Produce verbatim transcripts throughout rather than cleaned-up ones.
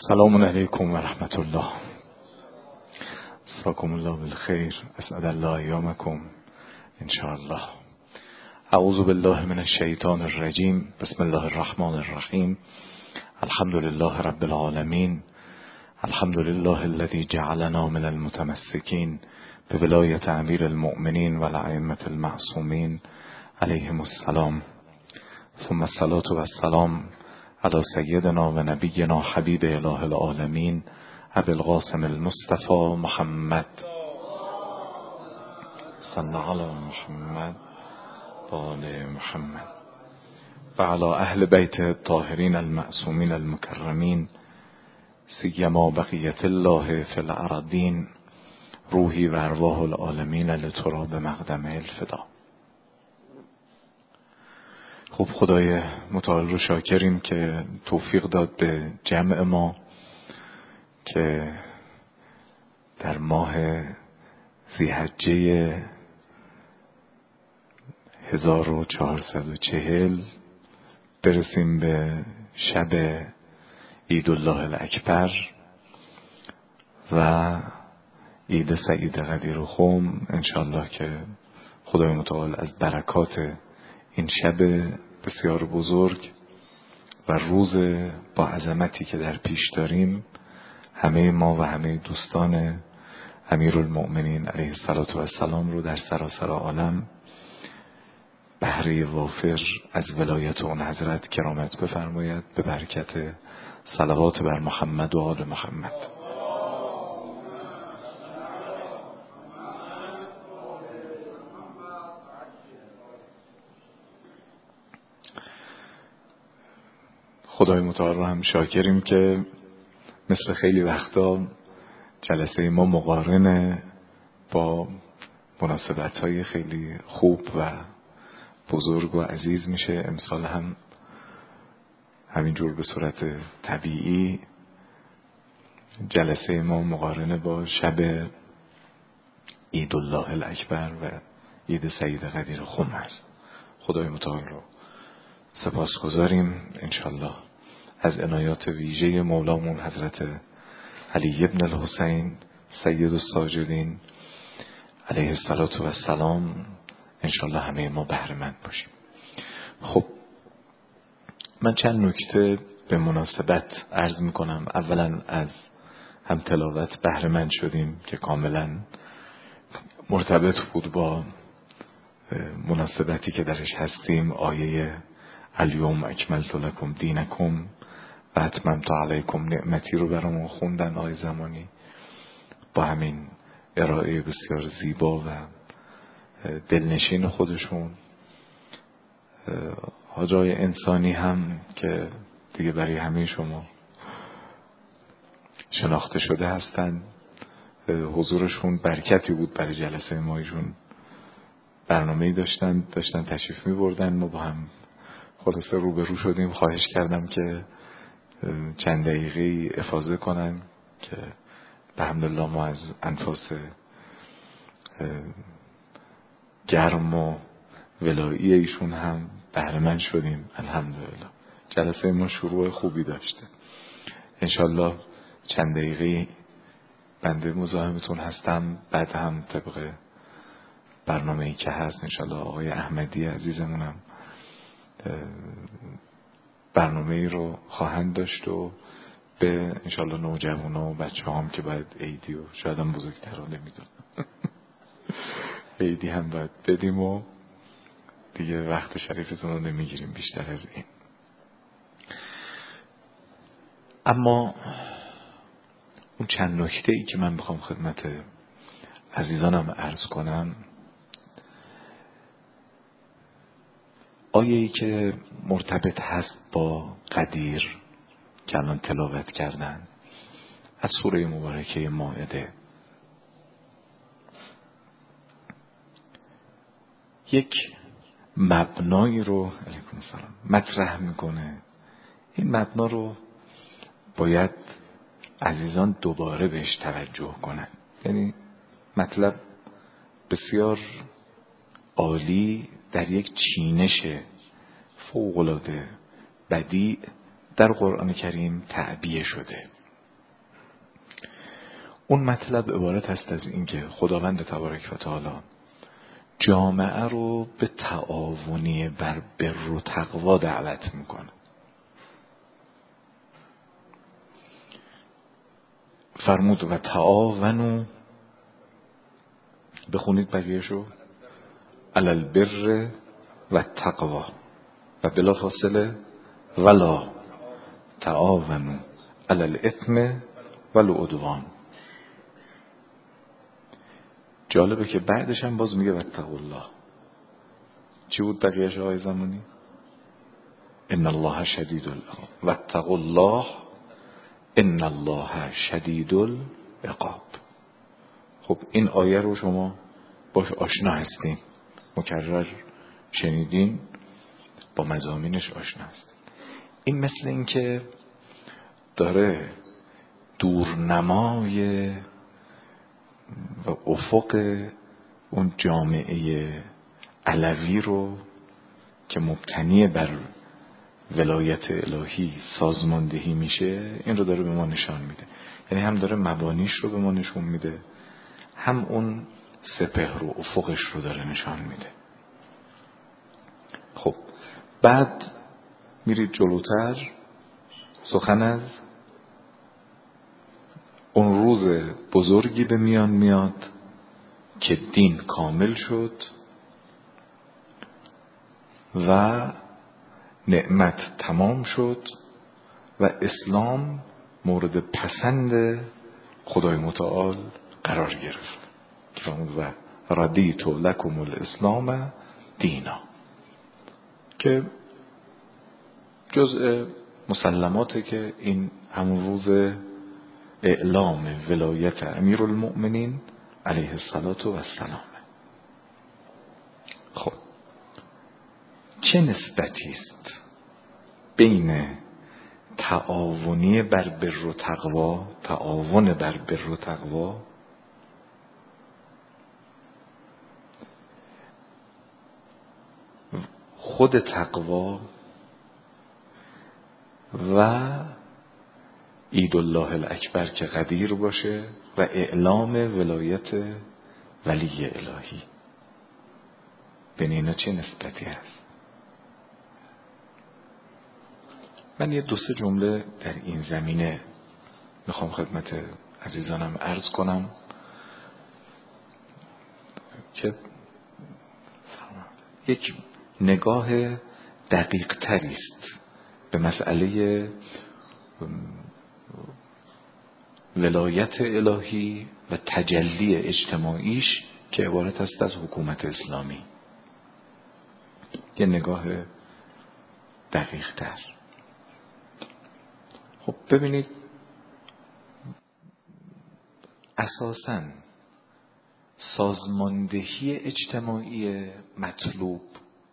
السلام علیکم و رحمت الله. مساکم الله بالخیر. اسعد الله ایامکم ان شاء الله. اعوذ بالله من الشیطان الرجیم. بسم الله الرحمن الرحیم. الحمد لله رب العالمین. الحمد لله الذي جعلنا من المتمسکین بولایت امیر المؤمنین و الائمة المعصومین علیهم السلام. ثم الصلاة و السلام علی سیدنا و نبینا حبیب اله العالمین ابی القاسم المصطفى محمد صلی علی محمد و آل محمد و علی اهل بیت الطاهرین المعصومین المکرمین سیما بقیت الله فی الارضین روحی و ارواح العالمین لتراب مقدم الفدا. خب خدای متعال رو شاکریم که توفیق داد به جمع ما که در ماه ذی‌حجه هزار و چهارصد و چهل برسیم به شب عید الله الاکبر و عید سعید قدیر خم. انشالله که خدای متعال از برکات این شب بسیار بزرگ و روز با عظمتی که در پیش داریم همه ما و همه دوستان امیرالمؤمنین علیه السلام رو در سراسر عالم بهره وافر از ولایت اون حضرت کرامت بفرماید به برکت صلوات بر محمد و آل محمد. خدای متعال رو هم شاکریم که مثل خیلی وقتا جلسه ما مقارنه با مناسبت‌های خیلی خوب و بزرگ و عزیز میشه. امسال هم همینجور به صورت طبیعی جلسه ما مقارنه با شب عید الله الاکبر و عید سعید قدیر خم هست. خدای متعال رو سپاسگزاریم انشالله از عنایات ویژه مولامون حضرت علی ابن الحسین سید الساجدین علیه السلام. انشالله همه ما بهره مند باشیم. خب من چند نکته به مناسبت عرض میکنم. اولا از هم تلاوت بهره مند شدیم که کاملا مرتبط بود با مناسبتی که درش هستیم. آیه الیوم اکملت لکم دینکم و اتممت علیکم نعمتی رو برامون خوندن آیه زمانی با همین ارائه بسیار زیبا و دلنشین خودشون. حاجای انسانی هم که دیگه برای همه شما شناخته شده هستن، حضورشون برکتی بود برای جلسه ما. ایشون برنامه‌ای داشتن داشتن تشریف می بردن، ما با هم خلاصه روبرو شدیم. خواهش کردم که چند دقیقه افاضه کنن که به حمدالله ما از انفاس گرم و ولایی ایشون هم بهره مند شدیم. الحمدلله جلسه ما شروع خوبی داشته. انشالله چند دقیقه بنده مزاحمتون هستم. بعد هم طبق برنامه‌ای که هست انشالله آقای احمدی عزیزمونم برنامه ای رو خواهند داشت و به انشالله نوجوانا و بچه هم که باید عیدی و شاید هم بزرگتر رو نمیدونم عیدی هم باید بدیم و دیگه وقت شریفتون رو نمیگیریم بیشتر از این. اما اون چند نکته ای که من بخوام خدمت عزیزانم عرض کنم، آیه ای که مرتبط هست با قدیر که الان تلاوت کردن از سوره مبارکه مائده، یک مبنایی رو علیکم السلام مطرح میکنه. این مبنا رو باید عزیزان دوباره بهش توجه کنن. یعنی مطلب بسیار عالی در یک چینش فوق‌العاده بدیع در قرآن کریم تعبیه شده. اون مطلب عبارت است از این که خداوند تبارک و تعالی جامعه رو به تعاونی بر بر و تقوا دعوت میکنه. فرمود و تعاونوا، بخونید بقیه‌شو، علی البر و تقوا و بلا فاصله ولا تعاونوا علی الاثم والعدوان. جالبه که بعدش هم باز میگه واتقوا الله. چی بود بقیه‌اش آقای زمانی؟ ان الله شدید العقاب. واتقوا الله ان الله شدید العقاب. خب این آیه رو شما باش آشنا هستین، مکرر شنیدین، با مضامینش آشنا هستین. این مثل این که داره دورنمای و افق اون جامعه علوی رو که مبتنی بر ولایت الهی سازماندهی میشه، این رو داره به ما نشان میده. یعنی هم داره مبانیش رو به ما نشون میده، هم اون سپهر و افقش رو داره نشان میده. خب بعد میرید جلوتر، سخن از اون روز بزرگی به میان میاد که دین کامل شد و نعمت تمام شد و اسلام مورد پسند خدای متعال قرار گرفت و رضیت لکم الاسلام دینا، که جزء مسلماته که این همون روز اعلام ولایت امیرالمؤمنین علیه الصلاة و السلام. خب چه نسبتی است بین تعاونی بر بر و تقوا، تعاون بر بر و تقوا خود تقوا و عید الله الاکبر که قدیر باشه و اعلام ولایت ولی الهی، بین اینا چه نسبتی هست؟ من یه دو سه جمله در این زمینه میخوام خدمت عزیزانم عرض کنم که یک نگاه دقیق تری است به مسئله ولایت الهی و تجلی اجتماعیش که عبارت است از حکومت اسلامی. یه نگاه دقیق تر. خب ببینید، اساساً سازماندهی اجتماعی مطلوب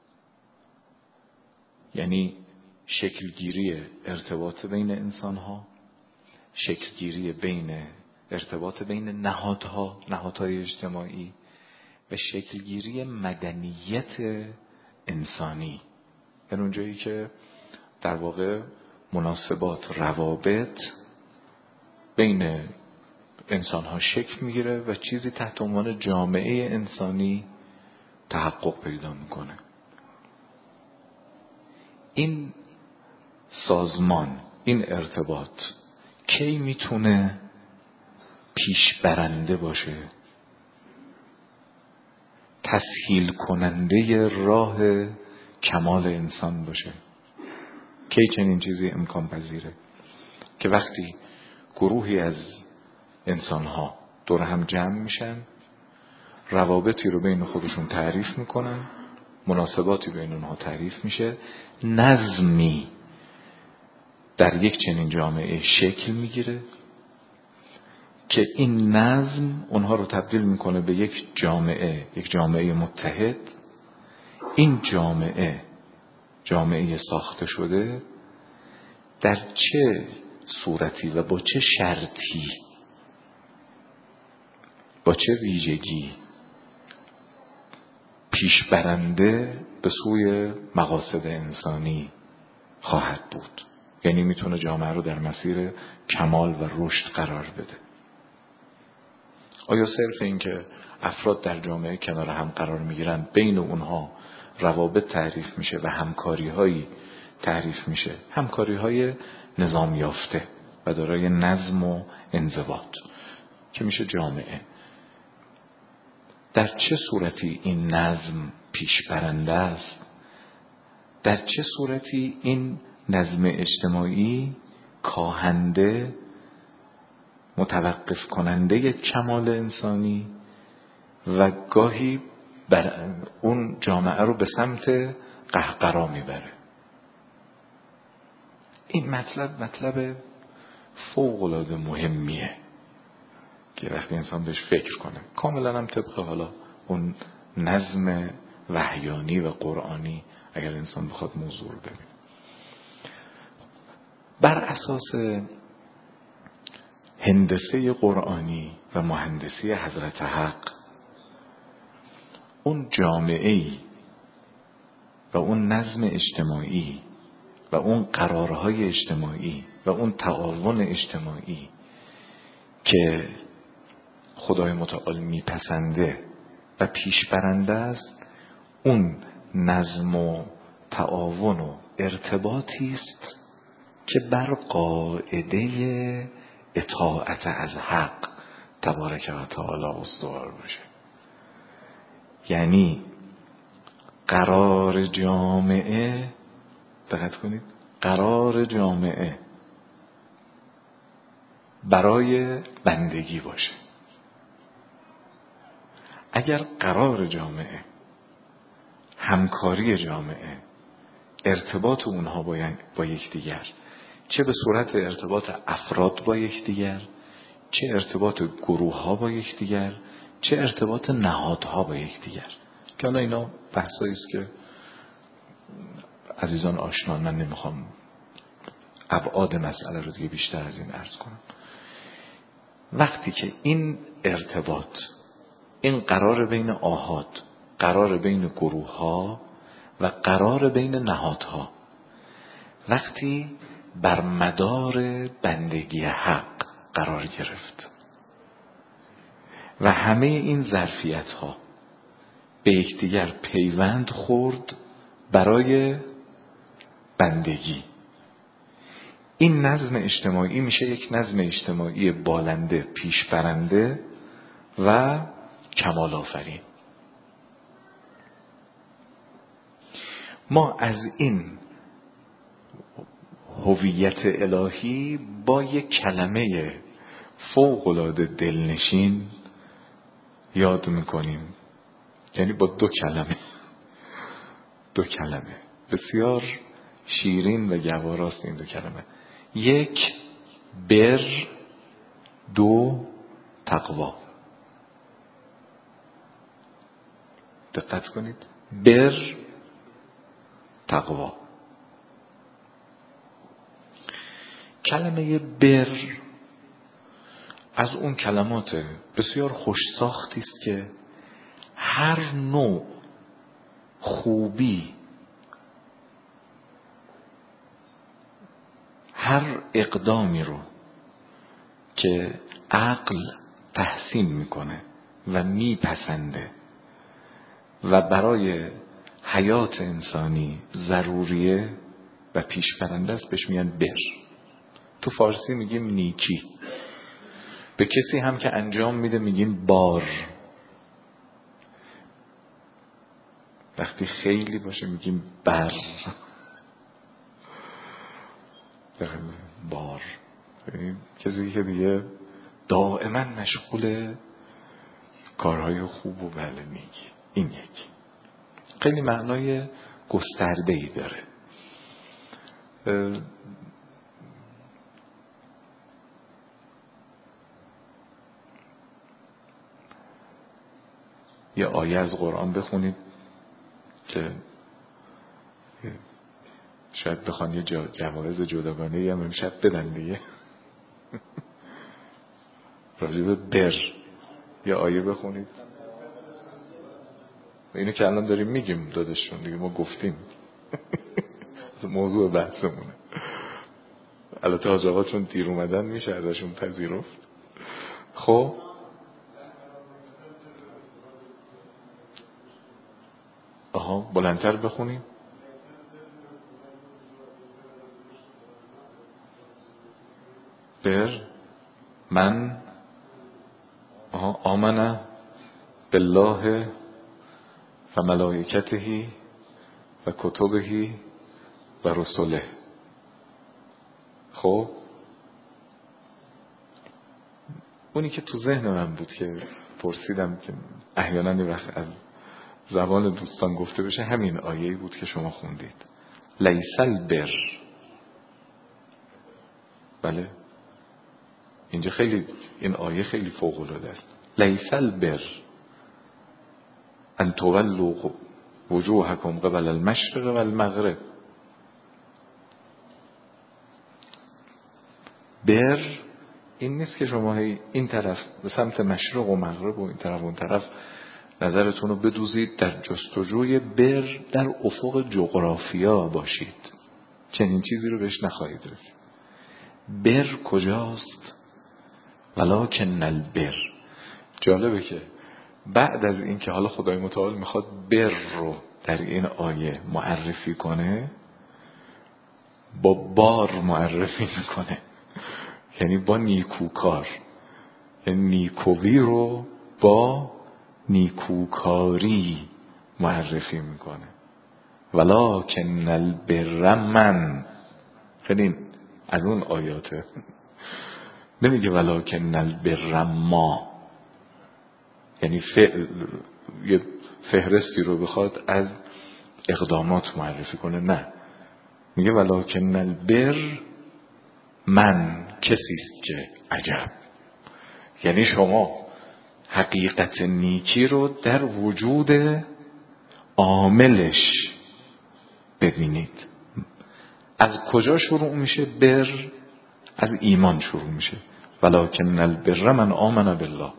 یعنی شکلگیری ارتباط بین انسانها، شکلگیری بین ارتباط بین نهادها، نهادهای اجتماعی و شکلگیری مدنیت انسانی، یعنی اونجایی که در واقع مناسبات، روابط بین انسانها شکل میگیره و چیزی تحت عنوان جامعه انسانی تحقق پیدا میکنه. این سازمان، این ارتباط کی میتونه پیش برنده باشه، تسهیل کننده راه کمال انسان باشه؟ کی چنین چیزی امکان پذیره؟ که وقتی گروهی از انسانها دور هم جمع میشن، روابطی رو بین خودشون تعریف میکنن، مناسباتی بین اونها تعریف میشه، نظمی در یک چنین جامعه شکل میگیره که این نظم اونها رو تبدیل میکنه به یک جامعه، یک جامعه متحد. این جامعه، جامعه ساخته شده، در چه صورتی و با چه شرطی، با چه ویژگی پیش برنده به سوی مقاصد انسانی خواهد بود؟ یعنی میتونه جامعه رو در مسیر کمال و رشد قرار بده. آیا صرف این که افراد در جامعه کنار هم قرار میگیرن بین اونها روابط تعریف میشه و همکاری هایی تعریف میشه، همکاری های نظام یافته و دارای نظم و انضباط که میشه جامعه، در چه صورتی این نظم پیش برنده است؟ در چه صورتی این نظم اجتماعی کاهنده، متوقف کننده کمال انسانی و گاهی بر اون جامعه رو به سمت قهقرا میبره؟ این مطلب مطلب فوق‌العاده مهمیه که وقتی انسان بهش فکر کنه، کاملا هم طبق حالا اون نظم وحیانی و قرآنی اگر انسان بخواد موضوع رو ببینه. بر اساس هندسه قرآنی و مهندسی حضرت حق، اون جامعه‌ای و اون نظم اجتماعی و اون قرارهای اجتماعی و اون تعاون اجتماعی که خدای متعال میپسنده و پیش برنده است، اون نظم و تعاون و ارتباطی است که بر قاعده اطاعت از حق تبارک و تعالی استوار باشه. یعنی قرار جامعه، دقت کنید، قرار جامعه برای بندگی باشه. اگر قرار جامعه، همکاری جامعه، ارتباط اونها با یکدیگر، چه به صورت ارتباط افراد با یکدیگر، چه ارتباط گروه ها با یکدیگر، چه ارتباط نهادها با یکدیگر، که حالا اینا بحثایی است که عزیزان آشنا، من نمیخوام ابعاد مسئله رو دیگه بیشتر از این عرض کنم. وقتی که این ارتباط، این قرار بین آحاد، قرار بین گروه ها و قرار بین نهادها، وقتی بر مدار بندگی حق قرار گرفت و همه این ظرفیت ها به یکدیگر پیوند خورد برای بندگی، این نظم اجتماعی میشه یک نظم اجتماعی بالنده، پیشبرنده و کمال آفرین. ما از این هویت الهی با یک کلمه فوق‌العاده دلنشین یاد میکنیم، یعنی با دو کلمه دو کلمه بسیار شیرین و گواراست این دو کلمه. یک، بر، دو، تقوا. دقت کنید، بر، تقوا. کلمه بر از اون کلمات بسیار خوش ساختی است که هر نوع خوبی، هر اقدامی رو که عقل تحسین میکنه و میپسنده و برای حیات انسانی ضروریه و پیشبرنده است بهش میگن بر. تو فارسی میگیم نیکی. به کسی هم که انجام میده میگیم بار. وقتی خیلی باشه میگیم بر. بار کسی که دیگه دائما مشغول کارهای خوب و بله میگی. این یک خیلی معنای گسترده‌ای داره. یه آیه از قرآن بخونید که شاید بخوان یه جوایز جداگانه‌ای هم امشب بدن دیگه. راجب بر یه آیه بخونید. اینو که الان داریم میگیم دادشون دیگه، ما گفتیم موضوع بحثمونه. البته حاج آقا چون دیر اومدن میشه ازشون پذیرفت. خب آها بلندتر بخونیم. بر من آها آمنه بالله و ملائکته و کتبه و رسله. خب اونی که تو ذهن من بود که پرسیدم که احیانا یه وقت از زبان دوستان گفته بشه همین آیه‌ای بود که شما خوندید. لیس البر. بله اینجا خیلی این آیه خیلی فوق العاده است. لیس البر ان تولوا وجوهکم قبل المشرق و المغرب. بر این نیست که شما این طرف به سمت مشرق و مغرب و این طرف و اون طرف نظرتون رو بدوزید در جستجوی بر در افق جغرافیا باشید. چنین چیزی رو بهش نخواهید رسید. بر کجاست؟ ولکن البر. جالبه که بعد از این که حالا خدای متعال میخواد بر رو در این آیه معرفی کنه با بار معرفی میکنه، یعنی با نیکوکار، یعنی نیکویی رو با نیکوکاری معرفی میکنه. ولکن البر من، خیلی از اون آیاته. نمیگه ولکن البر ما، یعنی یه فهرستی رو بخواد از اقدامات معرفی کنه، نه، میگه ولکن البر من کسیست که عجب، یعنی شما حقیقت نیکی رو در وجود عاملش ببینید. از کجا شروع میشه بر؟ از ایمان شروع میشه. ولکن البر من آمن بالله.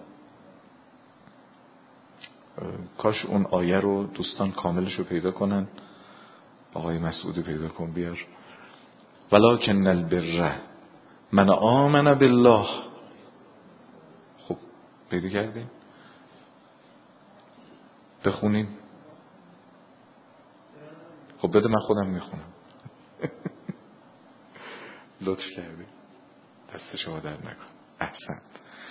کاش اون آیه رو دوستان کاملش رو پیدا کنن. آقای مسعودی پیدا کن بیار. ولکن البر من آمن بالله. خب پیدا کردیم؟ بخونیم. خب بده من خودم میخونم. لطف کردی، دست شما در نکن. احسنت.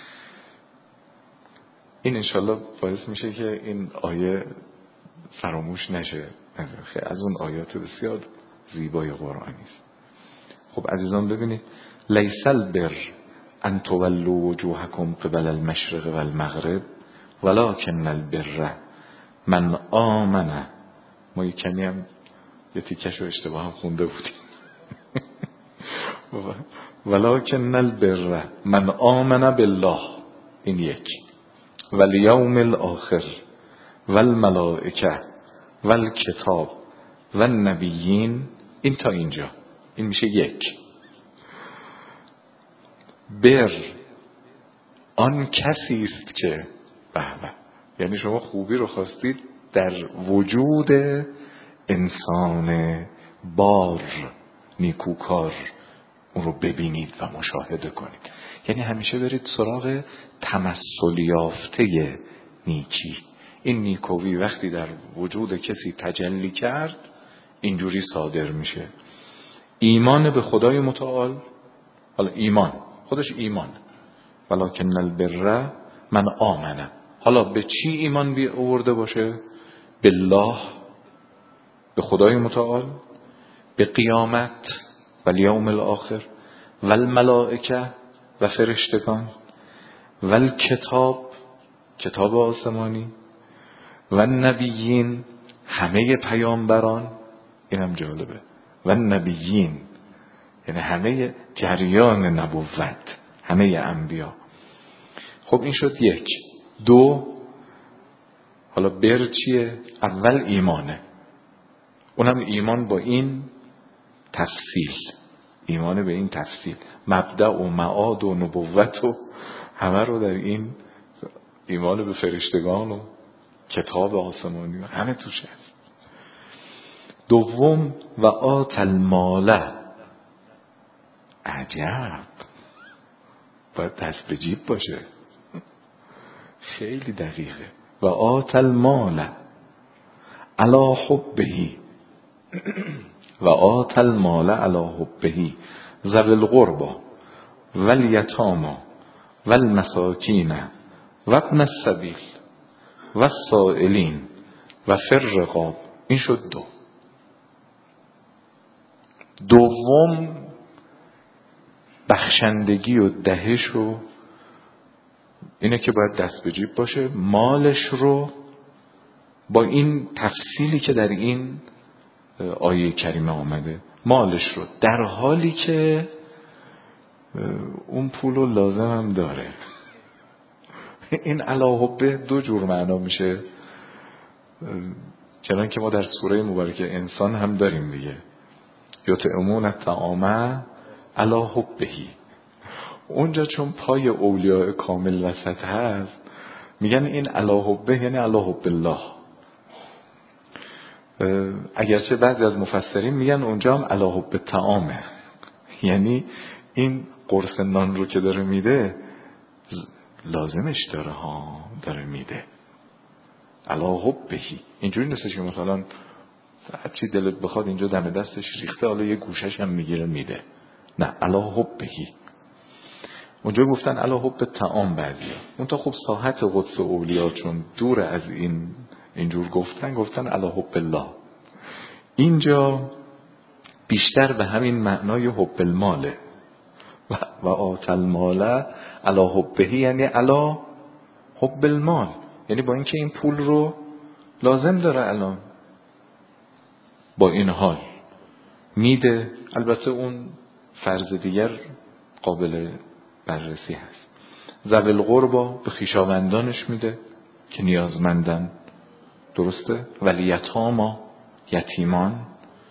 این انشالله باعث میشه که این آیه فراموش نشه. خیلی از اون آیات بسیار زیبای قرآنی است. خب عزیزان ببینید، لیس البر ان تولوا وجوهکم قبل المشرق و المغرب ولکن البر من آمن. ما یک کمی هم یه تیکش رو اشتباه هم خونده بودیم. ولکن البر من آمن بالله، این یک، والیوم الاخر والملائکه والکتاب والنبیین. این تا اینجا این میشه یک. بر آن کسی است که به به، یعنی شما خوبی رو خواستید در وجود انسان بار نیکوکار اون رو ببینید و مشاهده کنید. یعنی همیشه برید سراغ تمثل یافته نیکی. این نیکویی وقتی در وجود کسی تجلی کرد اینجوری صادر میشه. ایمان به خدای متعال، حالا ایمان خودش ایمان، ولکن البر من آمنه. حالا به چی ایمان بی آورده باشه؟ بالله، به خدای متعال، به قیامت و الیوم الاخر و الملائکه و فرشتگان و الکتاب، کتاب آسمانی، و نبیین، همه پیامبران. اینم جالبه، و نبیین یعنی همه جریان نبوت، همه انبیا. خب این شد یک. دو، حالا بر چیه؟ اول ایمانه، اونم ایمان با این تفصیل، ایمان به این تفصیل، مبدأ و معاد و نبوت و همه رو در این ایمان به فرشتگان و کتاب آسمانی و همه توش هست. دوم، و آت المال. عجب، باید دست به جیب باشه، خیلی دقیقه. و آت المال علی حبه و آت المال علی حبه ذوی القربى والیتامی والمساکین و ابن السبیل و السائلین و فی الرقاب. این شد دو. دوم بخشندگی و دهش و اینه که باید دست به جیب باشه، مالش رو با این تفصیلی که در این آیه کریمه آمده، مالش رو در حالی که اون پول رو لازم هم داره. این علی حبه دو جور معنا میشه، چنان که ما در سوره مبارکه انسان هم داریم دیگه، یطعمون الطعام علی حبه. اونجا چون پای اولیاء کامل وسط هست میگن این علی حبه یعنی علی حب الله. اگرچه بعضی از مفسرین میگن اونجا هم علی حب طعامه، یعنی این قرص نان رو که داره میده لازمش داره ها، داره میده علی حبه. اینجوری نیستش که مثلا هر چی دلت بخواد اینجا دم دستش ریخته حالا یه گوشش هم میگیره میده، نه علی حبه. اونجا گفتن علی حب طعام بعضی، اون تا خب ساحت قدس اولیا چون دور از این اینجور گفتن گفتن علی حب الله. اینجا بیشتر به همین معنای حب الماله و, و آت المال علی حبه، یعنی علی حب المال، یعنی با اینکه این پول رو لازم داره الان با این حال میده. البته اون فرض دیگر قابل بررسی هست. ذوی القربى به خویشاوندانش میده که نیازمندن، درسته؟ والیتاما یتیمان،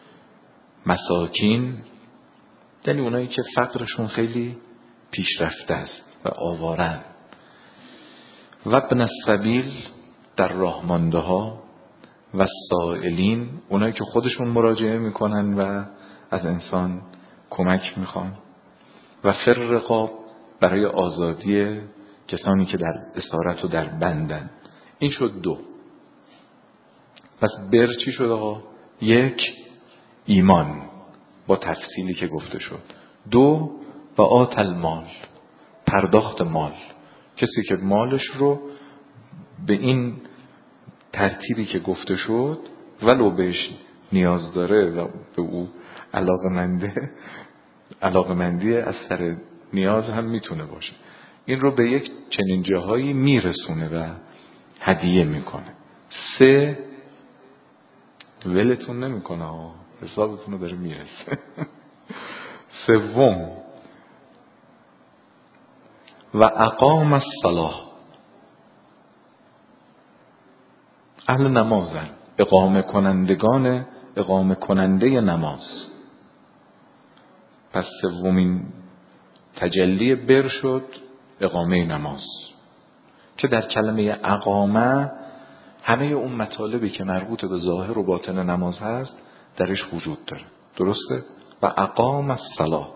مساکین یعنی اونایی که فقرشون خیلی پیشرفته است و آوارن، و ابن السبیل در راه مانده ها، و سائلین اونایی که خودشون مراجعه میکنن و از انسان کمک میخوان، و فی الرقاب برای آزادی کسانی که در اسارت و در بندن. این شد دو. پس بر چی شد آقا؟ یک ایمان با تفصیلی که گفته شد، دو و آت المال پرداخت مال، کسی که مالش رو به این ترتیبی که گفته شد ولو بهش نیاز داره و به او علاقمنده، علاقمندی از سر نیاز هم میتونه باشه، این رو به یک چنین جاهایی میرسونه و هدیه میکنه. سه ولتون نمیکنه، حسابتون رو داره میرسه. سوم و اقام الصلاة، اهل نمازن، اقامه کنندگان، اقامه کننده نماز. پس سومین تجلی بر شد اقامه نماز، که در کلمه اقامه همه اون مطالبی که مربوط به ظاهر و باطن نماز هست درش وجود داره، درسته؟ و اقام الصلاة.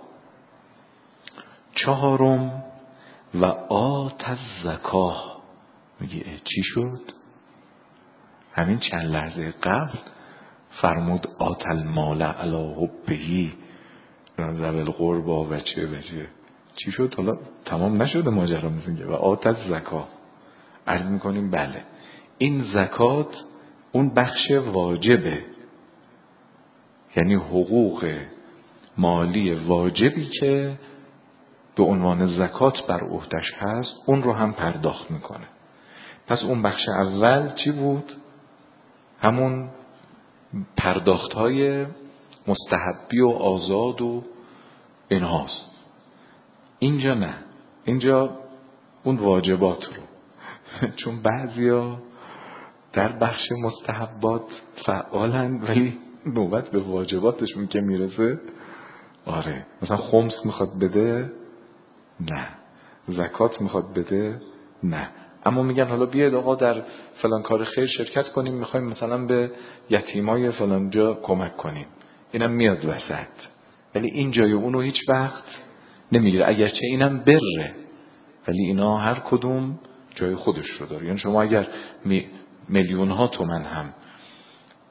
چهارم و آت الزکاه. میگه چی شد؟ همین چند لحظه قبل فرمود آت المال علی حبه ذوی القربى و چه و چه. چی شد؟ حالا تمام نشده ماجرا، میگه و آت الزکاه. عرض میکنیم بله این زکات اون بخش واجبه، یعنی حقوق مالی واجبی که به عنوان زکات بر عهدش هست اون رو هم پرداخت میکنه. پس اون بخش اول چی بود؟ همون پرداخت های مستحبی و آزاد و اینهاست. اینجا نه، اینجا اون واجبات رو چون بعضیا در بخش مستحبات فعالن ولی نوبت به واجباتشون که میرسه آره مثلا خمس میخواد بده نه، زکات میخواد بده نه، اما میگن حالا بیاید آقا در فلان کار خیر شرکت کنیم، میخوایم مثلا به یتیمای فلان جا کمک کنیم، اینم میاد وسط، ولی این جای اونو هیچ وقت نمیگیره، اگرچه اینم بره ولی اینا هر کدوم جای خودش رو داره. یعنی شما اگر می میلیون ها تومن هم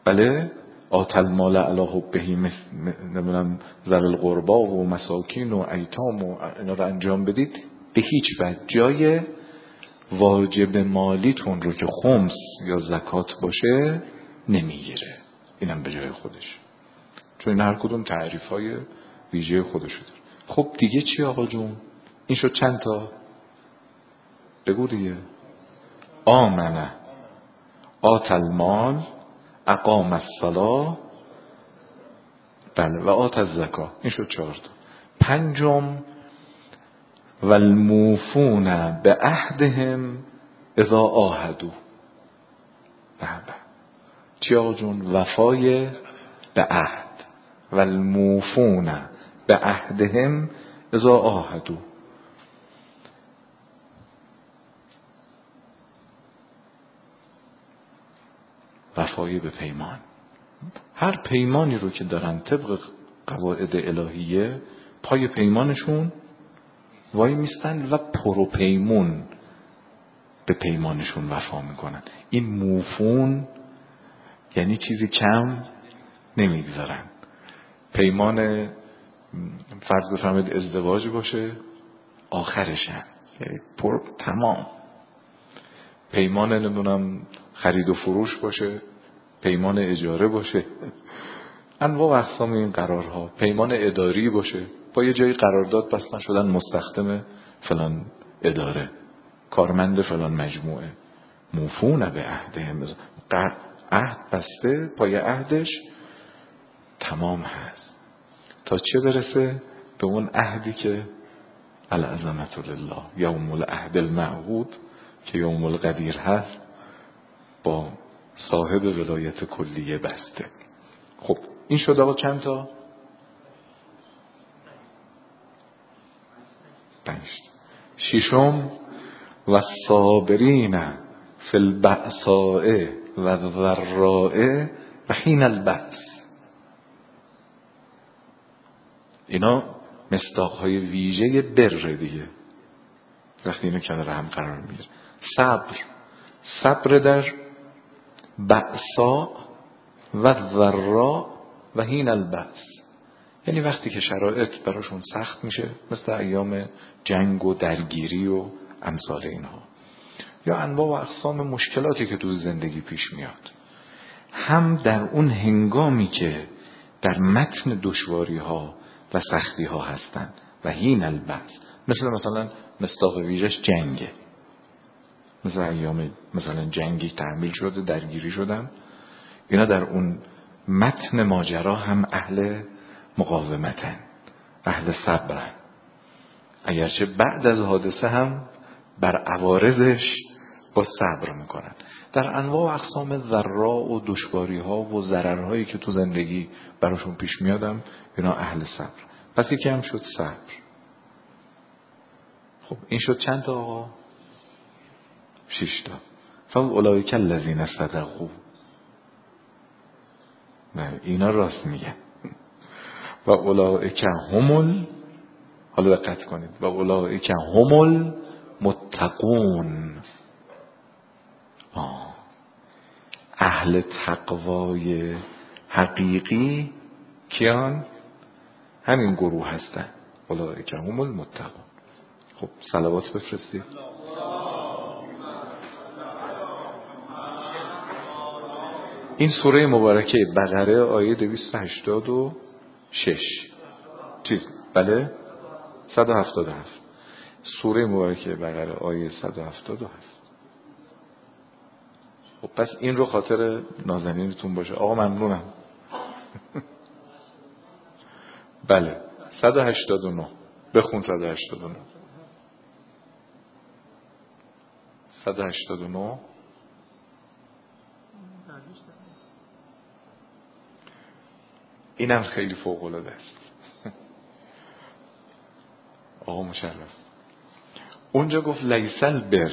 بله آتل مال علی حبه نمیدونم ذل القربا و مساکین و ایتام و اینا رو انجام بدید، به هیچ وجه جای واجب مالیتون رو که خمس یا زکات باشه نمیگیره. اینم به جای خودش، چون این هر کدوم تعریف های ویژه خودشو داره. خب دیگه چی آقا جون؟ این شد چند تا؟ بگو دیگه. آمنه، آت المال، اقام الصلاة، بله، و آت الزکا. این شد چهار تا. پنجم والموفون به عهدهم اذا عاهدوا. بله چی آقا جون؟ وفای به عهد. والموفون به عهدهم اذا عاهدوا. وفای به پیمان. هر پیمانی رو که دارن طبق قواعد الهیه پای پیمانشون وای میستن و پرو پیمون به پیمانشون وفا میکنن. این موفون یعنی چیزی کم نمیگذارن. پیمان فرض بفرمایید ازدواج باشه آخرشن، یعنی پر تمام. پیمان نمیدونم خرید و فروش باشه، پیمان اجاره باشه، انواع و اقسام این قرارها. پیمان اداری باشه، با یه جایی قرارداد بستن شدن مستخدم فلان اداره، کارمند فلان مجموعه. موفون به عهدهم، عهد بسته، پای عهدش تمام هست. تا چه برسه؟ به اون عهدی که العظمت لله، یوم العهد المعهود که یوم القدیر هست، با صاحب ولایت کلیه بسته. خب این شد آقا چند تا؟ پنج. ششم و صابرین فی البأساء و الضراء و حین البأس. اینا مصداق‌های ویژه بر دیگه، وقتی اینو کنار هم قرار میگیره. صبر، صبر در بأسا و ضراء و حین البأس، یعنی وقتی که شرایط براشون سخت میشه، مثل ایام جنگ و درگیری و امثال اینها، یا انواع و اقسام مشکلاتی که تو زندگی پیش میاد، هم در اون هنگامی که در متن دشواری ها و سختی ها هستن و حین البأس، مثل مثلا مصداق ویژش جنگه، مثل ایام مثلا جنگی تحمیل شده، درگیری شدن، اینا در اون متن ماجرا هم اهل مقاومتن، اهل صبرن، اگرچه بعد از حادثه هم بر عوارضش با صبر میکنن. در انواع و اقسام ضراء و دشواری ها و ضررهایی که تو زندگی براشون پیش میادم، اینا اهل صبر. پس یکی هم شد صبر. خب این شد چند تا آقا؟ شش تا. فاولئک الذین صدقوا. نه اینا راست میگن. و اولئک هم ال... حالا دقت کنید، و اولئک هم المتقون. آه. اهل تقوای حقیقی کیان؟ همین گروه هستن، اولئک هم المتقون. خب صلوات بفرستید. این سوره مبارکه بقره آیه دویست و هشتاد و شش چیز بله صد و هفتاد و هفت. سوره مبارکه بقره آیه صد و هفتاد و هفت. خب پس این رو خاطر نازنینتون باشه. آقا ممنونم. بله صد و هشتاد و نه بخون. صد و هشتاد و نه صد و هشتاد و نه اینم خیلی فوق العاده است. آقا مشرف اونجا گفت لیس البر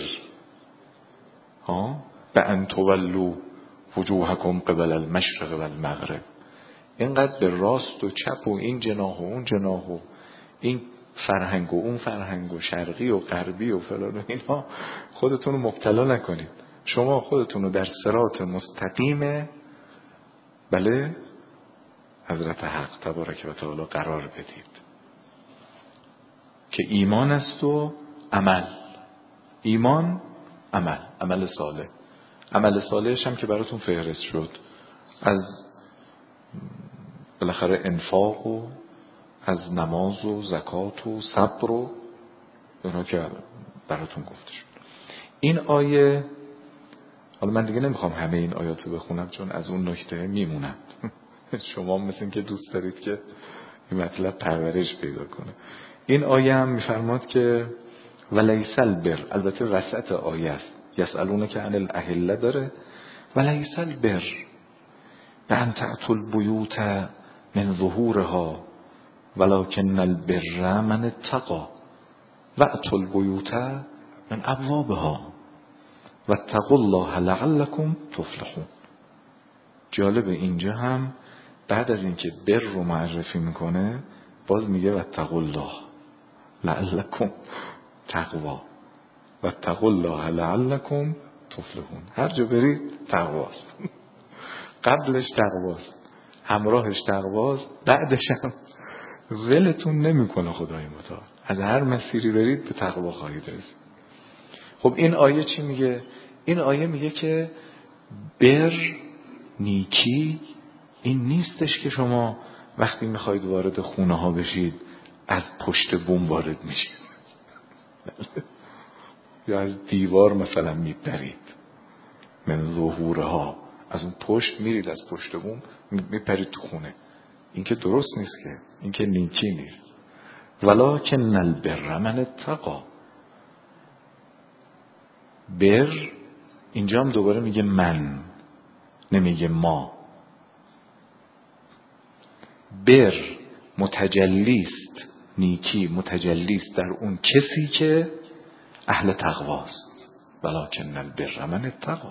ها به ان تولوا وجوهکم قبل المشرق و المغرب. اینقدر به راست و چپ و این جناح و اون جناح و این فرهنگ و اون فرهنگ و شرقی و غربی و فلان و اینا خودتون رو مبتلا نکنید. شما خودتون رو در صراط مستقیم بله حضرت حق تبارک و تعالی قرار بدید که ایمان است و عمل. ایمان عمل، عمل صالح. عمل صالحش هم که براتون فهرست شد، از بالاخره انفاق و از نماز و زکات و صبر و اینا که براتون گفته شد. این آیه، حالا من دیگه نمیخوام همه این آیاتو بخونم چون از اون نکته میمونم. شما مثل این که دوست دارید که این مطلب پرورش پیدا کنه. این آیه هم میفرماد که ولیس البر، البته وسط آیه است، یسالونه که عن الاهله داره، ولیس البر بان تأتوا البیوت من ظهورها ولکن البر من اتقى واتوا البیوت من ابوابها واتقوا الله لعلكم تفلحون. جالب اینجا هم بعد از اینکه بر رو معرفی میکنه باز میگه واتقوا الله لعلكم تقوا واتقوا الله لعلكم تفلحون. هر جا برید تقواست، قبلش تقواست، همراهش تقواست، بعدش هم ولتون نمیکنه خدای متعال. از هر مسیری برید به تقوا خواهید رسید. خب این آیه چی میگه؟ این آیه میگه که بر، نیکی، این نیستش که شما وقتی میخواید وارد خونه ها بشید از پشت بوم وارد میشید یا از دیوار مثلا میپرید، من ظهورها، از اون پشت میرید، از پشت بوم میپرید تو خونه. این که درست نیست، که این که نیکی نیست. ولکن البر من اتقى. بر اینجا هم دوباره میگه من، نمیگه ما. بر متجلیست، نیکی متجلیست در اون کسی که اهل تقواست. ولکن البر من اتقى.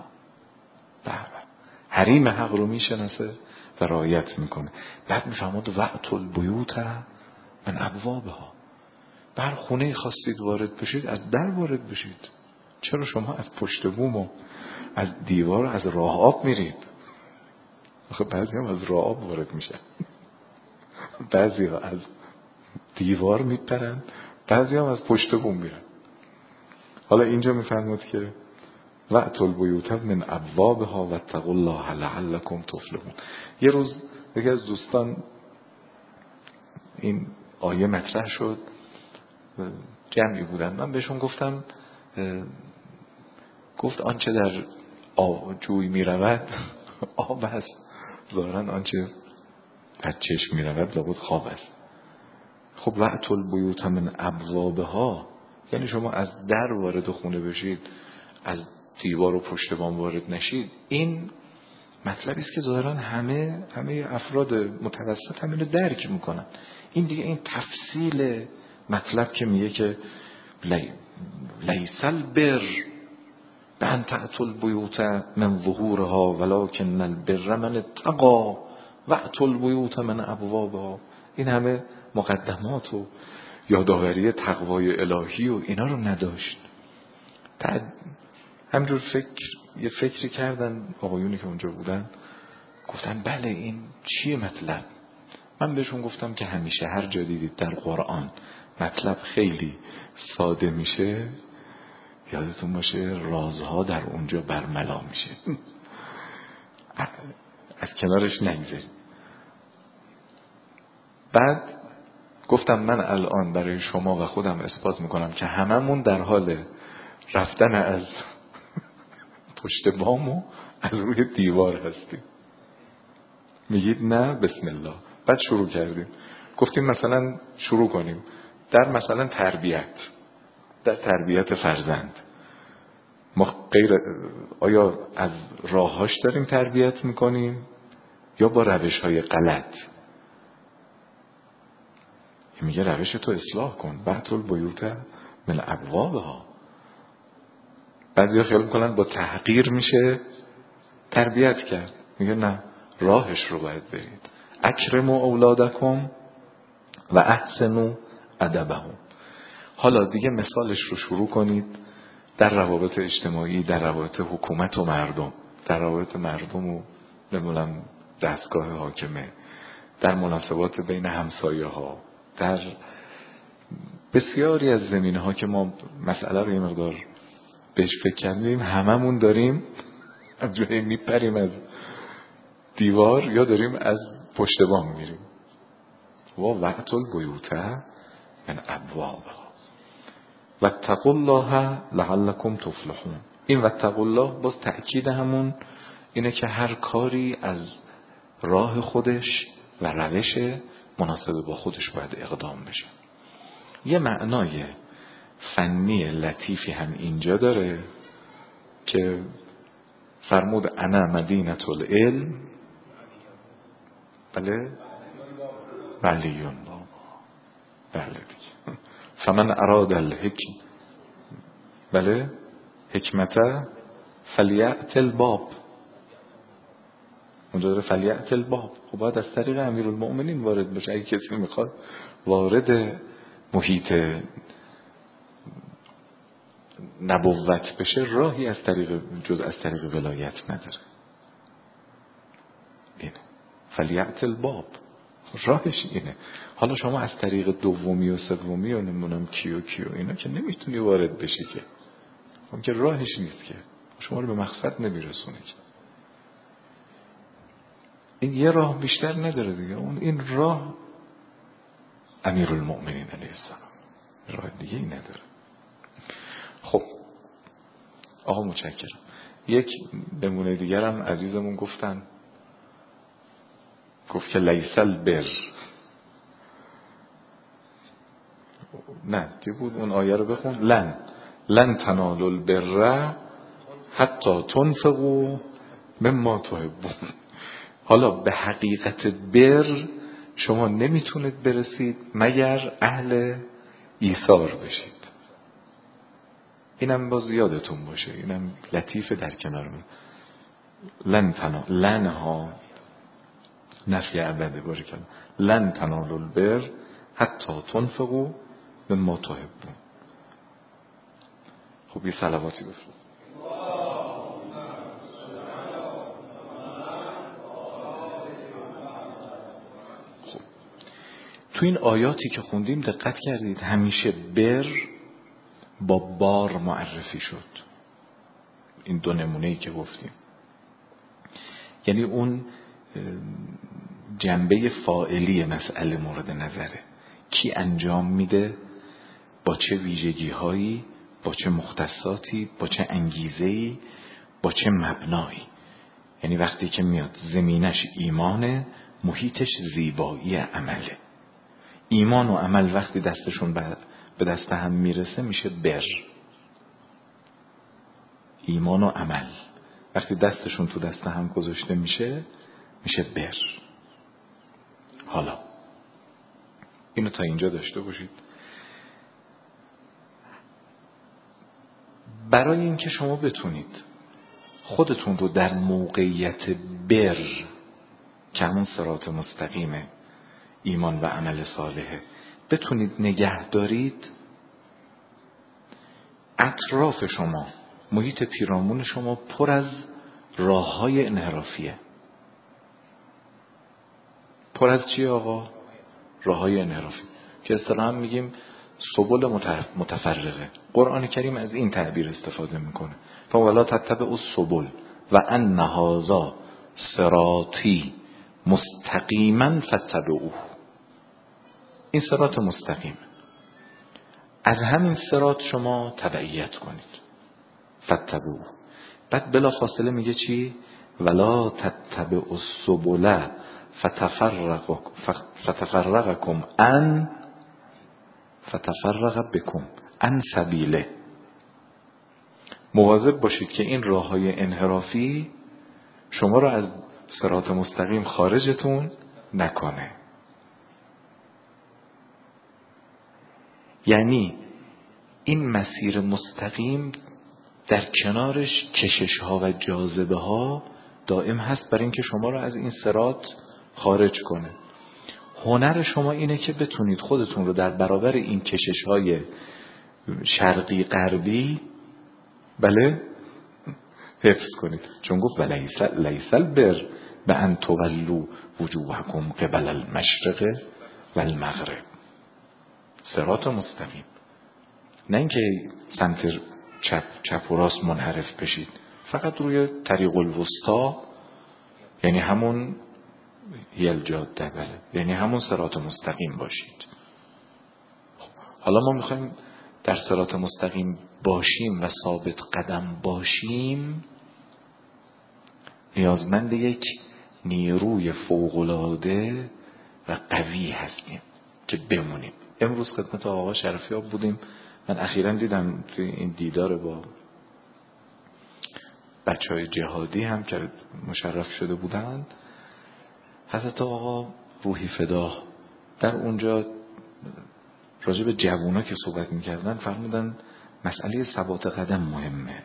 حریم حق رو میشناسه و رعایت میکنه. بعد میفهمد واتوا البیوت من ابوابها. بر خونه خواستید وارد بشید از در وارد بشید. چرا شما از پشت بوم و از دیوار و از راه آب میرید؟ آخه بعضی هم از راه آب وارد میشن، بعضی ها از دیوار میپرن، بعضی هم از پشت بوم میرن. حالا اینجا میفرماد که واتوا البیوت من ابوابها واتقوا الله لعلكم تفلحون. یه روز یکی از دوستان این آیه مطرح شد، جمعی بودن، من بهشون گفتم، گفت آنچه در جوی می رود آب است، ظاهرا آنچه در چشم می رود لابد خواب است. خب واتوا البیوت من ابوابها یعنی شما از در وارد خونه بشید، از دیوار و پشت بام وارد نشید. این مطلبی است که ظاهرا همه همه افراد متوسط همین رو درک میکنن. این دیگه این تفصیل مطلب که میگه که لیس البر بان تأتوا البیوت من ظهورها ولکن البر من اتقى واتوا البیوت من ابوابها، این همه مقدمات و یادآوری تقوای الهی و اینا رو نداشت. همجور فکر یه فکری کردن آقایونی که اونجا بودن، گفتن بله این چیه مطلب؟ من بهشون گفتم که همیشه هر جا دیدید در قرآن مطلب خیلی ساده میشه، یادتون باشه رازها در اونجا برملا میشه، از کنارش نگذارید. بعد گفتم من الان برای شما و خودم اثبات میکنم که هممون در حال رفتن از پشت بام و از روی دیوار هستیم. میگید نه بسم الله. بعد شروع کردیم، گفتیم مثلا شروع کنیم در مثلا تربیت، در تربیت فرزند. ما غیر آیا از راهاش داریم تربیت میکنیم یا با روش های غلط؟ میگه روش تو اصلاح کن، واتوا البیوت من ابوابها. بعضیا خیال میکنن با تحقیر میشه تربیت کرد. میگه نه، راهش رو باید برید. اکرموا اولادکم و احسنوا ادبهم. حالا دیگه مثالش رو شروع کنید در روابط اجتماعی، در روابط حکومت و مردم، در روابط مردم و نمیدونم دستگاه حاکمه، در مناسبات بین همسایه ها، در بسیاری از زمینه ها که ما مسئله رو یه مقدار بهش فکر کردیم، هممون داریم از جایی میپریم از دیوار یا داریم از پشت بام میریم. و وقت البیوته من ابوابها واتقوا الله لعلکم تفلحون. این واتقوا الله باز تأکید همون اینه که هر کاری از راه خودش و روش مناسب با خودش باید اقدام بشه. یه معنای فنی لطیفی هم اینجا داره که فرمود انا مدینة العلم بله ولیون بابا بله دیگه فمن اراد الحکم بله حکمته فلیأت الباب. اونجا داره فلیأت الباب. خب باید از طریق امیرالمؤمنین وارد بشه. اگه کسی میخواد وارد محیط نبوت بشه راهی از طریق جز از طریق ولایت نداره. اینه فلیأت الباب، راهش اینه. حالا شما از طریق دومی و سومی و نمونم کیو کیو اینا که نمیتونی وارد بشی که، اون که راهش نیست که، شما رو به مقصد نمیرسونه که. این یه راه بیشتر نداره دیگه. اون این راه امیرالمؤمنین علیه السلام، راه دیگه ای نداره. خب آقا متشکرم. یک نمونه دیگر هم عزیزمون گفتن، گفت که لیس البر، نه چی بود اون آیه رو بخون، لن لن تنالوا البر حتی تنفقوا مما تحبون. حالا به حقیقت بر شما نمیتونید برسید مگر اهل ایثار بشید. اینم باز یادتون باشه، اینم لطیفه در کنار من. لن تنا لن ها نفی عبده باره کنم، لن تنالوا البر حتی تنفقوا مما تحبون. خب یه صلواتی بفرست. خب تو این آیاتی که خوندیم دقت کردید همیشه بر با بار معرفی شد. این دو نمونه‌ای که گفتیم، یعنی اون جنبه فاعلی مسئله مورد نظره. کی انجام میده، با چه ویژگی هایی، با چه مختصاتی، با چه انگیزه‌ای، با چه مبنایی. یعنی وقتی که میاد زمینش ایمانه، محیطش زیبایی عمله. ایمان و عمل وقتی دستشون به دست هم میرسه میشه بر. ایمان و عمل وقتی دستشون تو دست هم گذاشته میشه میشه بر. حالا اینو تا اینجا داشته باشید. برای اینکه شما بتونید خودتون رو در موقعیت بر که همون صراط مستقیمه، ایمان و عمل صالحه، بتونید نگه دارید، اطراف شما، محیط پیرامون شما پر از راه های انحرافیه. پر از چی آقا؟ راه های انحرافی که اصطلاحاً میگیم سبل متفرقه. قرآن کریم از این تعبیر استفاده میکنه، فولا تتبعوا السبل و ان هذا صراطی مستقیما فاتبعوه. این صراط مستقیم، از همین صراط شما تبعیت کنید، فاتبعوه. بعد بلا فاصله میگه چی؟ ولا تتبعوا السبل فتفرق فتفرقکم عن فتفرق بکم عن سبیله. مواظب باشید که این راههای انحرافی شما را از صراط مستقیم خارجتون نکنه. یعنی این مسیر مستقیم در کنارش کشش ها و جاذبه ها دائم هست برای اینکه شما را از این صراط خارج کنه. هنر شما اینه که بتونید خودتون رو در برابر این کشش های شرقی غربی بله حفظ کنید. چون گفت لیس لیس البر به ان تولوا وجوهکم قبل المشرق و المغرب. صراط مستقیم، نه اینکه سمت چپ چپ و راست منحرف بشید، فقط روی طریق الوسطا، یعنی همون یل جاده، بله، یعنی همون صراط مستقیم باشید. حالا ما میخوایم در صراط مستقیم باشیم و ثابت قدم باشیم، نیازمند یک نیروی فوق‌العاده و قوی هستیم که بمونیم. امروز خدمت آقا شرفیاب بودیم، من اخیراً دیدم توی این دیدار با بچهای جهادی هم که مشرف شده بودند، حضرت آقا روحی فدا در اونجا راجع به جوونا که صحبت میکردن فرمودن مسئله ثبات قدم مهمه،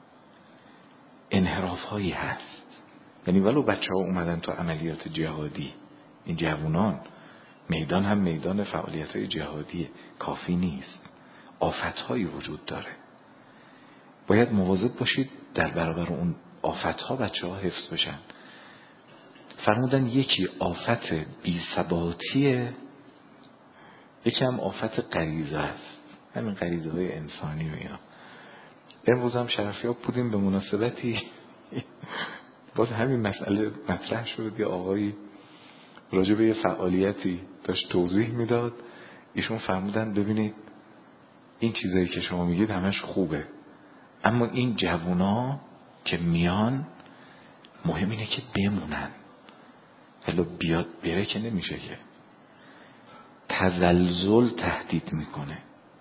انحراف هایی هست، یعنی ولو بچه ها اومدن تو عملیات جهادی، این جوونان میدان هم میدان فعالیت های جهادیه، کافی نیست، آفت هایی وجود داره، باید مواظب باشید در برابر اون آفت ها بچه ها حفظ بشن. فرمودن یکی آفت بی ثباتیه، یکی هم آفت غریزه است، همین غریزه های انسانی و اینا. امروز هم شرفیاب بودیم، به مناسبتی باز همین مسئله مطرح شد، یه آقایی راجع به یه فعالیتی داشت توضیح میداد، ایشون فرمودن ببینید این چیزایی که شما میگید همش خوبه، اما این جوونا که میان مهم اینه که بمونن، ولی بیاد بره که نمیشه، که تزلزل تهدید میکنه.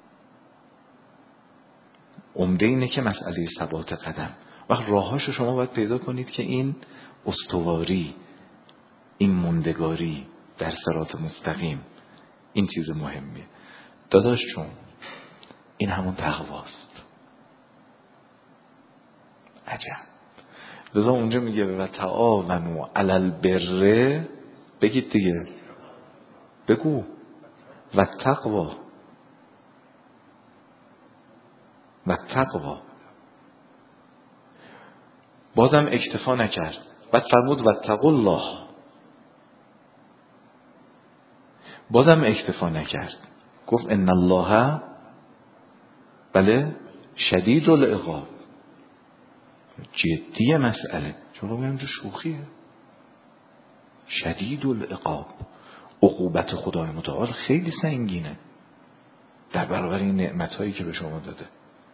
عمده اینه که مسئله ثبات قدم، وقت راهاشو شما باید پیدا کنید که این استواری، این موندگاری در صراط مستقیم، این چیز مهمیه. داداش چون این همون تقواست. عجب. لذا اونجا میگه و تعاونوا علی البر، بگید دیگه، بگو، و تقوا، و تقوا. بازم اکتفا نکرد، بعد فرمود و تقوا الله، بازم اکتفا نکرد، گفت ان الله بله شدید العقاب. جدیه مسئله، چون میگم جو شوخیه. شدید العقاب، عقوبت خدای متعال خیلی سنگینه در برابر این نعمتایی که به شما داده.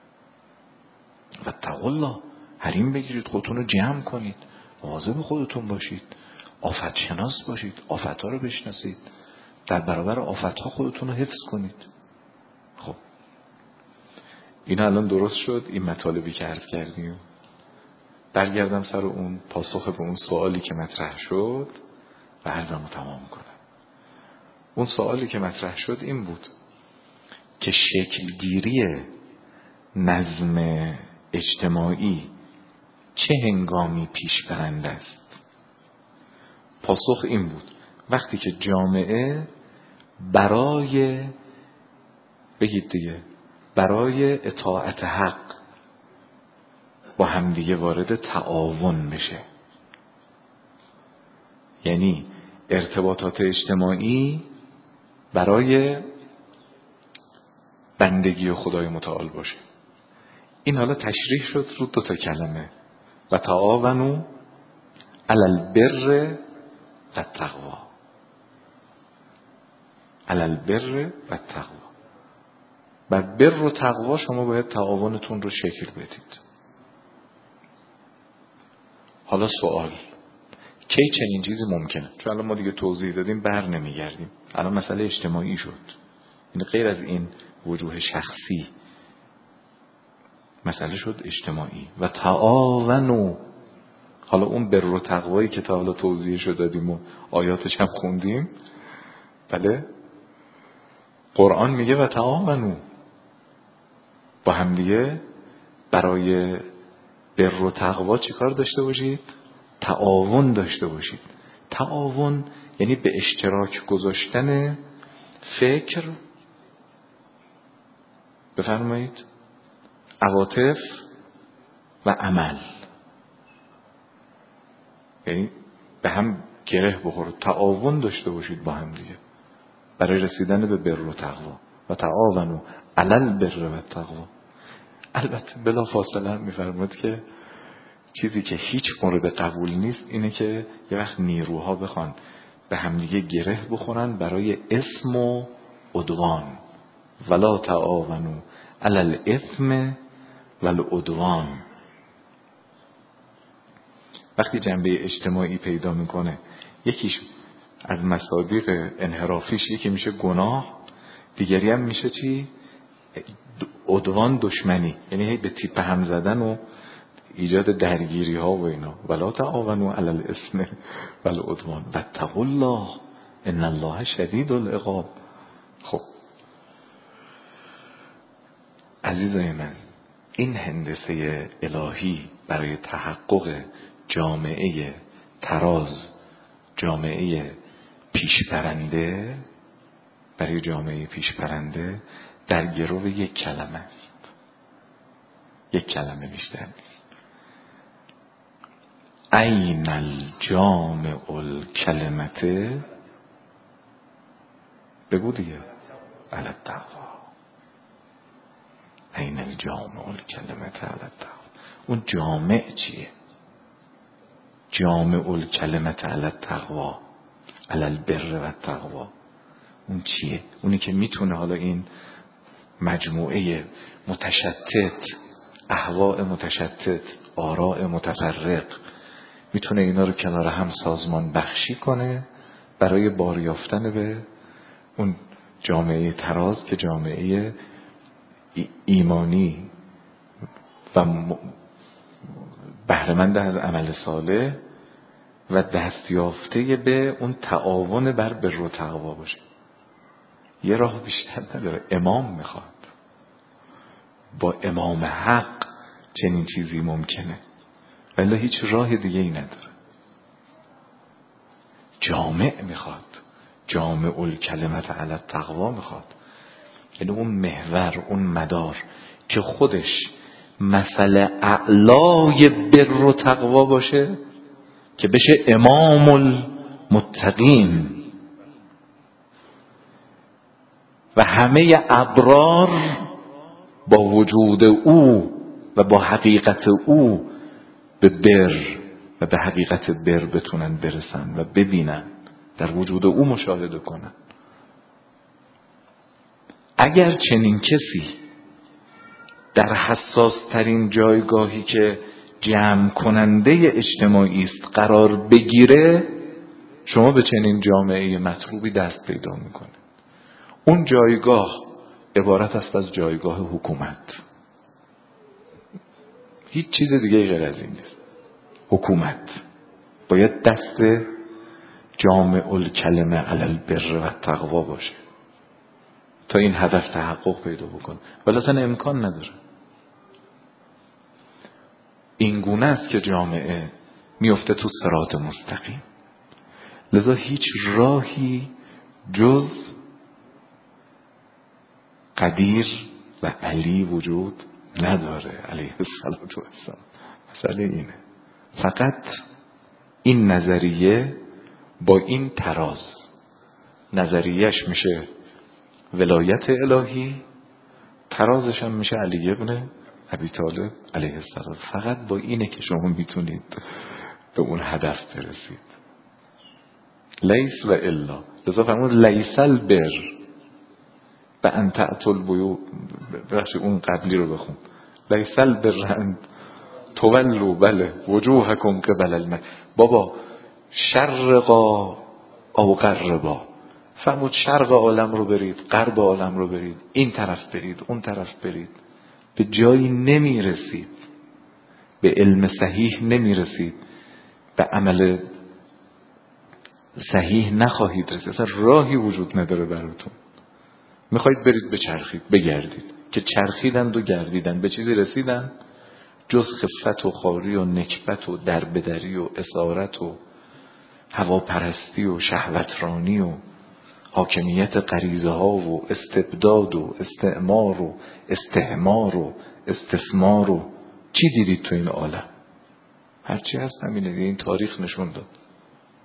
و تقوا الله، حریم بگیرید، خودتون رو جمع کنید، مواظب خودتون باشید، آفت شناس باشید، آفت ها رو بشناسید، در برابر آفت ها خودتون رو حفظ کنید. خب این الان درست شد، این مطالبی که عرض کردیم. برگردم سر اون پاسخ به اون سوالی که مطرح شد و عرضمو تمام کنم. اون سوالی که مطرح شد این بود که شکلگیری نظم اجتماعی چه هنگامی پیش برنده است. پاسخ این بود وقتی که جامعه برای، بگید دیگه، برای اطاعت حق با همدیگه وارد تعاون بشه، یعنی ارتباطات اجتماعی برای بندگی خدای متعال باشه. این حالا تشریح شد رو دو تا کلمه، و تعاونوا علی البر و التقوا، علی البر و التقوا. بر بر و تقوا شما باید تعاونتون رو شکل بدید. حالا سوال، کی چنین چیزی ممکنه؟ چون الان ما دیگه توضیح دادیم، بر نمیگردیم، الان مسئله اجتماعی شد، این غیر از این وجوه شخصی مسئله شد اجتماعی. و تعاونوا، حالا اون بر و تقوایی که تا حالا توضیحشو دادیم و آیاتش هم خوندیم، بله، قرآن میگه و تعاونوا، با هم دیگه برای بر و تقوا چی کار داشته باشید؟ تعاون داشته باشید. تعاون یعنی به اشتراک گذاشتن فکر، بفرمایید، عواطف و عمل. یعنی به هم گره بخوره، تعاون داشته باشید با هم دیگه برای رسیدن به بر و تقوا. و تعاونوا علی البر و التقوا. البته بلا فاصله هم میفرمود که چیزی که هیچ مورد قبول نیست اینه که یه وقت نیروها بخوان به همدیگه گره بخورن برای اسم و عدوان. ولا تعاونوا علی الاثم والعدوان. وقتی جنبه اجتماعی پیدا میکنه، یکیش از مصادیق انحرافیش یکی میشه گناه، دیگری هم میشه چی؟ عدوان، دشمنی، یعنی هی به تیپ هم زدن و ایجاد درگیری ها و اینا. ولا تعاونوا علی الاثم والعدوان واتقوا الله ان الله شدید العقاب. خب عزیزای من، این هندسه الهی برای تحقق جامعه تراز، جامعه پیشبرنده، برای جامعه پیشبرنده در گرو یک کلمه است، یک کلمه بیشتر نیست. این الجامع الکلمته، بگو دیگه، علی التقوا. این الجامع الکلمته علی التقوا. اون جامع چیه؟ جامع الکلمت علی التقوا، علی البر و التقوا، اون چیه؟ اونی که میتونه حالا این مجموعه متشتت، اهواء متشتت، آراء متفرق، میتونه اینا رو کنار هم سازمان بخشی کنه برای بار یافتن به اون جامعه تراز که جامعه ایمانی و بهره‌مند از عمل صالح و دستیافته به اون تعاون بر بر و تقوا باشه. یه راه بیشتر نداره، امام میخواد. با امام حق چنین چیزی ممکنه، ولی هیچ راه دیگه ای نداره. جامع میخواد، جامع الکلمت علی التقوا میخواد، یعنی اون محور، اون مدار که خودش مثل اعلای بر و تقوا باشه که بشه امام المتقین و همه ابرار با وجود او و با حقیقت او به بر و به حقیقت بر بتونن برسن و ببینن، در وجود او مشاهده کنن. اگر چنین کسی در حساس ترین جایگاهی که جمع کننده اجتماعی است قرار بگیره، شما به چنین جامعه مطلوبی دست پیدا میکنه. اون جایگاه عبارت است از جایگاه حکومت، هیچ چیز دیگه غیر از این نیست. حکومت باید دست جامع الکلمه علی البر و التقوا باشه تا این هدف تحقق پیدا بکنه، ولی اصلا امکان نداره. این گونه است که جامعه میفته تو صراط مستقیم. لذا هیچ راهی جز قدیر و علی وجود نداره علیه السلام. مسئله اینه، فقط این نظریه با این تراز، نظریهش میشه ولایت الهی، ترازش هم میشه علی ابن ابی طالب علیه السلام. فقط با اینه که شما میتونید به اون هدف برسید. لیس و الا. لذا فرمود لیس البر و ان تأتوا البیوت، بخش اون قبلی رو بخون. لیس البر ان تولوا بله وجوهکم قبل المشرق. بابا شرقا او غربا، فرمود شرق عالم رو برید، غرب عالم رو برید، این طرف برید، اون طرف برید، به جایی نمی رسید، به علم صحیح نمی رسید، به عمل صحیح نخواهید رسید. اصلا راهی وجود نداره براتون. میخواید برید بچرخید، بگردید، که چرخیدند و گردیدند، به چیزی رسیدن جز خفت و خواری و نکبت و دربدری و اسارت و هواپرستی و شهوترانی و حاکمیت غریزه ها و استبداد و استعمار و استحمار و استثمار و چی دیدید تو این عالم؟ هرچی هست همینه، این تاریخ نشون داد.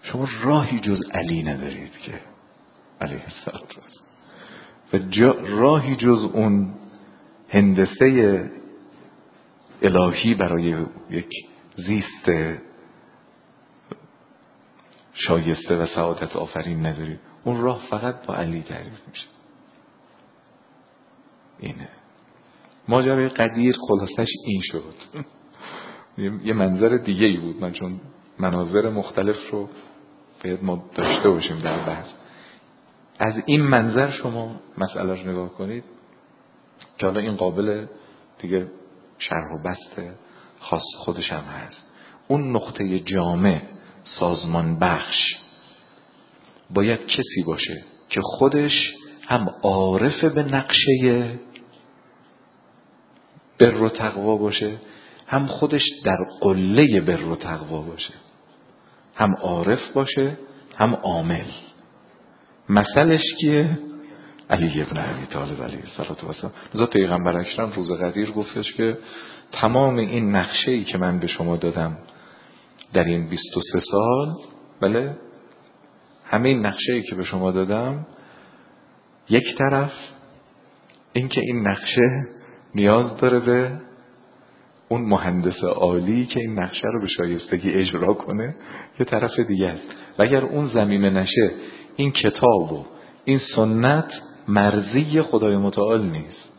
شما راهی جز علی ندارید که علیه السلام و جا راهی جز اون هندسه الهی برای یک زیست شایسته و سعادت آفرین ندارید. اون راه فقط با علی تعریف میشه. اینه ماجرای قدیر. خلاصش این شد. یه منظر دیگه ای بود، من چون مناظر مختلف رو باید ما داشته باشیم در بحث. از این منظر شما مسئله رو نگاه کنید که حالا این قابل دیگه شرح و بسط خاص خودش هم هست. اون نقطه جامع سازمان بخش باید کسی باشه که خودش هم عارف به نقشه بر و تقوا باشه، هم خودش در قله بر و تقوا باشه، هم عارف باشه هم عامل. مثلش کیه؟ علی ابن ابی طالب علیه السلام. لذا پیغمبر اکرم روز قدیر گفتش که تمام این نقشه‌ای که من به شما دادم در این بیست و سه سال، بله همه این نقشه‌ای که به شما دادم، یک طرف این که این نقشه نیاز داره به اون مهندس عالی که این نقشه رو به شایستگی اجرا کنه، یه طرف دیگه است. و اگر اون زمینه نشه، این کتاب و این سنت مرضی خدای متعال نیست.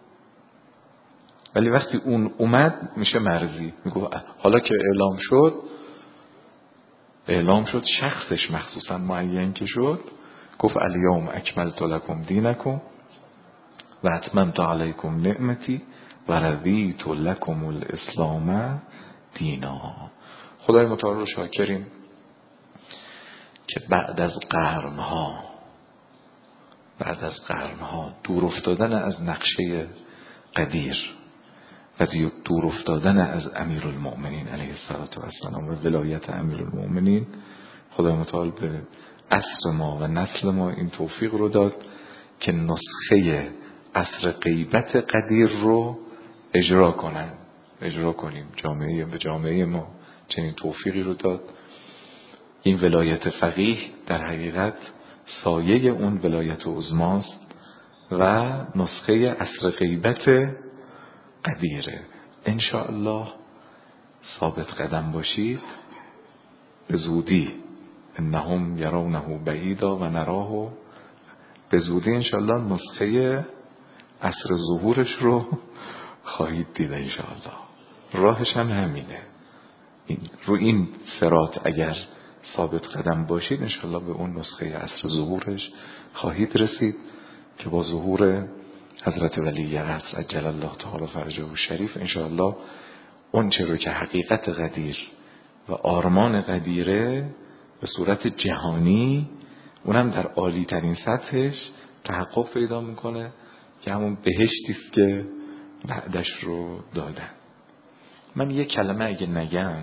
ولی وقتی اون اومد میشه مرضی. میگه حالا که اعلام شد، اعلام شد شخصش مخصوصا معین که شد، گفت الیوم اکملت لکم دینکم و اتممت علیکم نعمتی و رضیت لکم الاسلام دینا. خدای متعال رو شاکریم که بعد از قرنها بعد از قرنها دور افتادن از نقشه قدیر و دور افتادن از امیرالمؤمنین علیه السلام و ولایت امیرالمؤمنین، خدای متعال به عصر ما و نسل ما این توفیق رو داد که نسخه عصر غیبت قدیر رو اجرا کنن اجرا کنیم. جامعه به جامعه ما چنین توفیقی رو داد. این ولایت فقیه در حقیقت سایه اون ولایت عظماست و نسخه عصر غیبت قدیره. انشاءالله ثابت قدم باشید، به زودی انهم یرونه بعیدا و نراه، به زودی انشاءالله نسخه عصر ظهورش رو خواهید دید انشاءالله. راهش هم همینه. این رو این صراط اگر ثابت قدم باشید انشاءالله به اون نسخه عصر ظهورش خواهید رسید که با ظهور حضرت ولی عصر عجل الله تعالی فرجه و شریف انشاءالله اون چه رو که حقیقت قدیر و آرمان قدیره به صورت جهانی، اونم در عالی ترین سطحش تحقق پیدا میکنه که همون بهشتی است که بعدش رو دادن. من یک کلمه اگه نگم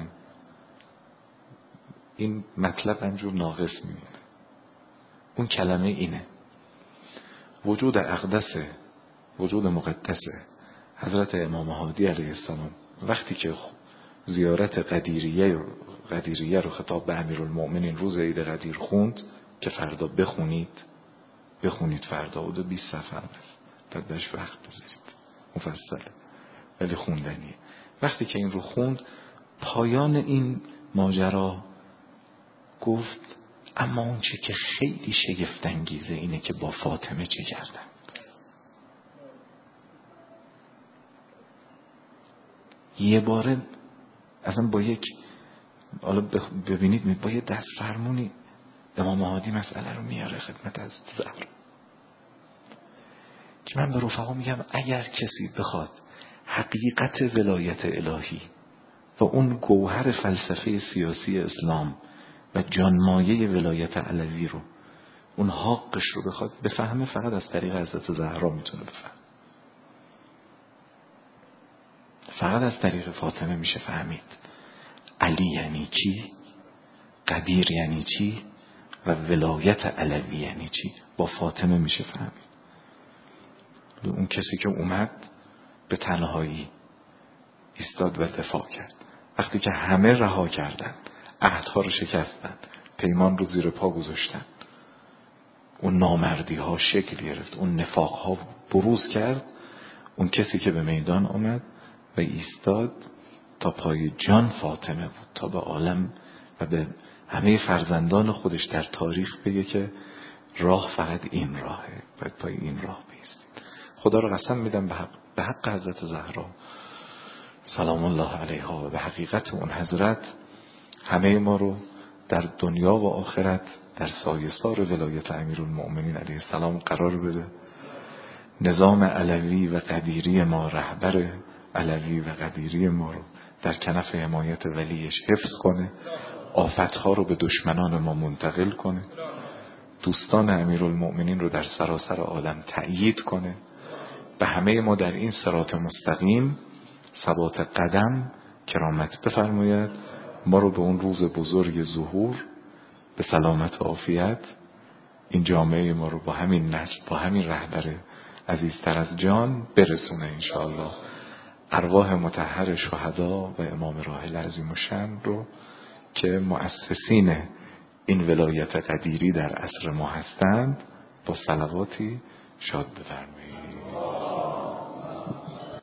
این مطلب همجور ناقص میمونه. اون کلمه اینه: وجود اقدسه، وجود مقدسه حضرت امام هادی علیه السلام وقتی که زیارت قدیریه قدیریه رو خطاب به امیرالمؤمنین روز عید قدیر خوند که فردا بخونید بخونید فردا حدود بیست صفحه است، بعدش وقت بذارید، مفصله ولی خوندنیه. وقتی که این رو خوند، پایان این ماجرا گفت اما اون چه که خیلی شگفت انگیزه اینه که با فاطمه چه کردن. یه باره اصلا با یک حالا ببینید با یه دست فرمونی امام هادی مسئله رو میاره خدمت از زهر که من به رفقا میگم اگر کسی بخواد حقیقت ولایت الهی و اون گوهر فلسفه سیاسی اسلام و جانمایه ولایت علوی رو، اون حقش رو بخواد بفهمه، فقط از طریق حضرت زهرا میتونه بفهم. فقط از طریق فاطمه میشه فهمید علی یعنی چی، قدیر یعنی چی و ولایت علوی یعنی چی. با فاطمه میشه فهمید. اون کسی که اومد به تنهایی ایستاد و دفاع کرد. وقتی که همه رها کردن، عهدها رو شکستن، پیمان رو زیر پا گذاشتن، اون نامردی ها شکل گرفت، اون نفاق ها بروز کرد. اون کسی که به میدان آمد و ایستاد تا پای جان فاطمه بود، تا به عالم و به همه فرزندان خودش در تاریخ بگه که راه فقط این راهه، باید پای این راه بیستید. خدا رو قسم میدم به حق, به حق حضرت زهرا سلام الله علیها و به حقیقت اون حضرت همه ما رو در دنیا و آخرت در سایه‌سار ولایت امیرالمؤمنین علیه السلام قرار بده. نظام علوی و قدیری ما، رهبر علوی و قدیری ما رو در کنف حمایت ولیش حفظ کنه، آفتها رو به دشمنان ما منتقل کنه، دوستان امیرالمؤمنین رو در سراسر عالم تأیید کنه، به همه ما در این صراط مستقیم ثبات قدم کرامت بفرماید، ما رو به اون روز بزرگ ظهور به سلامت و عافیت، این جامعه ما رو با همین نسل، با همین رهبر عزیزتر از جان برسونه انشاءالله. ارواح مطهر شهدا و امام راحل عظیم الشأن رو که مؤسسین این ولایت قدیری در عصر ما هستند با صلواتی شاد بفرمایید.